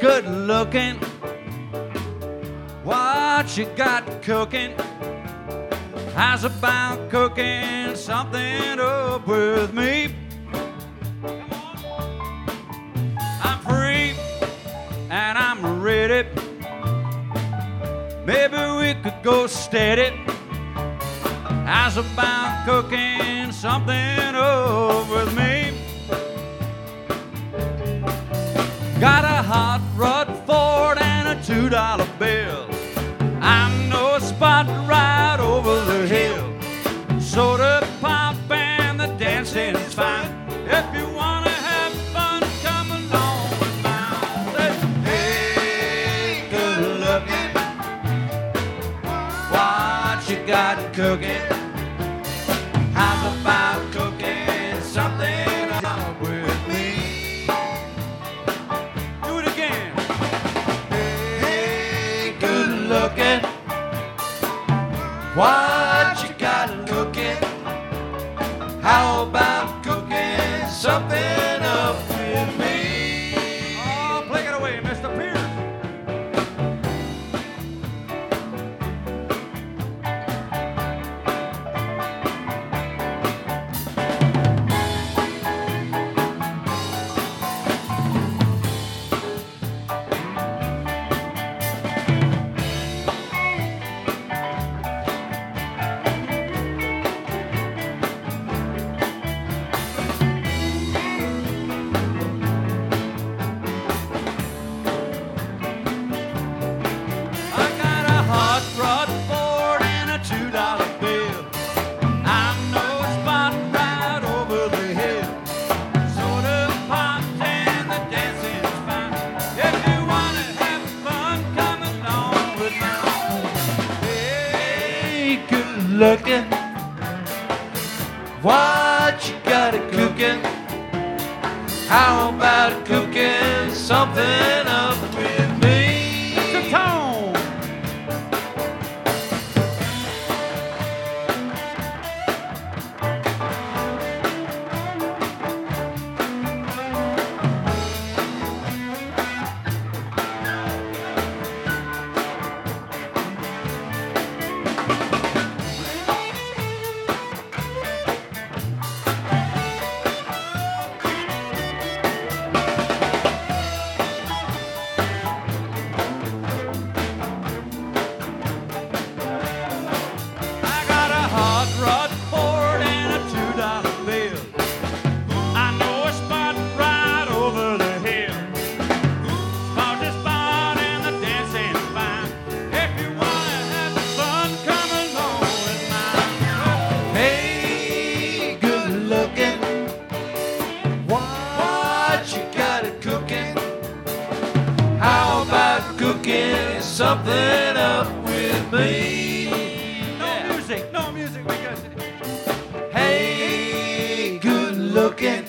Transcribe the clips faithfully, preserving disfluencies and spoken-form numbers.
good looking. What you got cooking? How's about cooking something up with me? I'm free and I'm ready. Maybe we could go steady. How's about cooking something up with me? Got a hot rod Ford and a two dollar bill. I know a spot right over the hill. Soda pop and the dancing's fine. If you wanna have fun, come along with mine. Hey, good looking. What you got cooking? How's about cooking something up with me? Do it again. Hey, good looking. What you got cooking? How about cooking something up with me? Oh, play it away, Mister Pierce. Looking, what you got it cooking? How about cooking something up with me? It's a tone. Something up with me. No music, no music, we got it. Hey, good looking.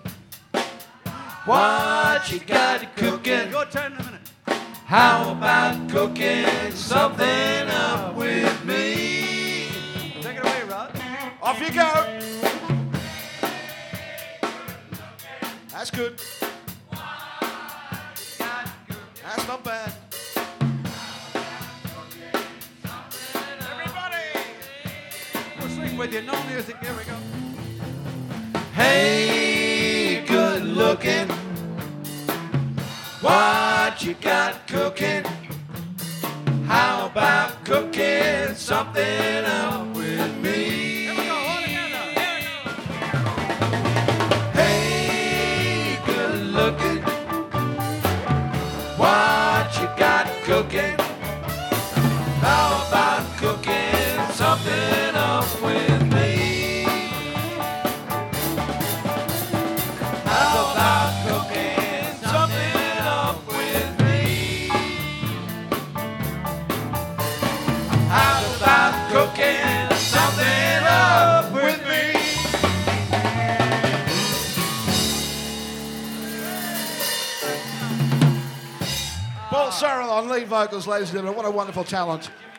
What you got cooking? Your turn in a minute. How about cooking something up with me? Take it away, Rod. Off you go. That's good. That's not bad. With you, no music, here we go. Hey, good looking. What you got cooking? How about cooking something up with me? Here we go, all together. Here we go. Hey, good looking. What you got cooking? How about cooking something up with me? How about cooking something up with me? How about cooking something up with me? Paul Sarah on lead vocals, ladies and gentlemen. What a wonderful talent.